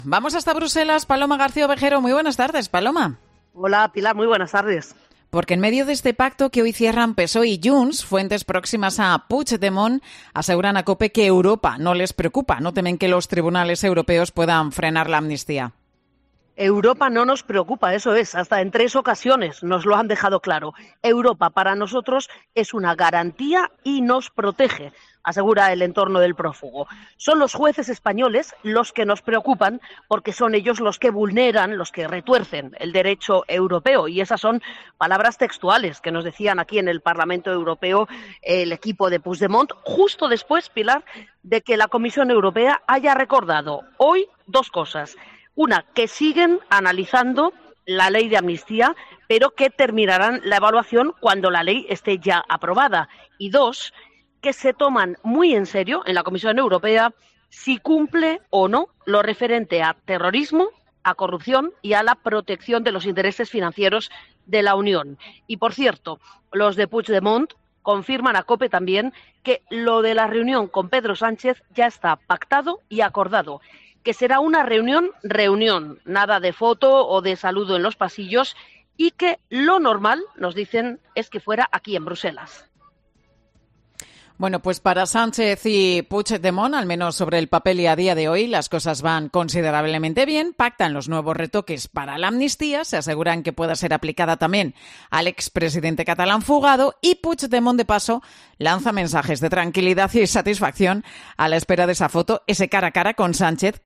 Vamos hasta Bruselas. Paloma García Ovejero, muy buenas tardes, Paloma. Hola, Pilar, muy buenas tardes. Porque en medio de este pacto que hoy cierran PSOE y Junts, fuentes próximas a Puigdemont aseguran a COPE que Europa no les preocupa, no temen que los tribunales europeos puedan frenar la amnistía. Europa no nos preocupa, eso es, hasta en 3 ocasiones nos lo han dejado claro. Europa para nosotros es una garantía y nos protege, asegura el entorno del prófugo. Son los jueces españoles los que nos preocupan porque son ellos los que vulneran, los que retuercen el derecho europeo, y esas son palabras textuales que nos decían aquí en el Parlamento Europeo el equipo de Puigdemont, justo después, Pilar, de que la Comisión Europea haya recordado hoy 2 cosas. Una, que siguen analizando la ley de amnistía, pero que terminarán la evaluación cuando la ley esté ya aprobada. Y 2, que se toman muy en serio en la Comisión Europea si cumple o no lo referente a terrorismo, a corrupción y a la protección de los intereses financieros de la Unión. Y, por cierto, los de Puigdemont confirman a COPE también que lo de la reunión con Pedro Sánchez ya está pactado y acordado, que será una reunión, nada de foto o de saludo en los pasillos, y que lo normal, nos dicen, es que fuera aquí en Bruselas. Bueno, pues para Sánchez y Puigdemont, al menos sobre el papel y a día de hoy, las cosas van considerablemente bien. Pactan los nuevos retoques para la amnistía, se aseguran que pueda ser aplicada también al expresidente catalán fugado, y Puigdemont, de paso, lanza mensajes de tranquilidad y satisfacción a la espera de esa foto, ese cara a cara con Sánchez,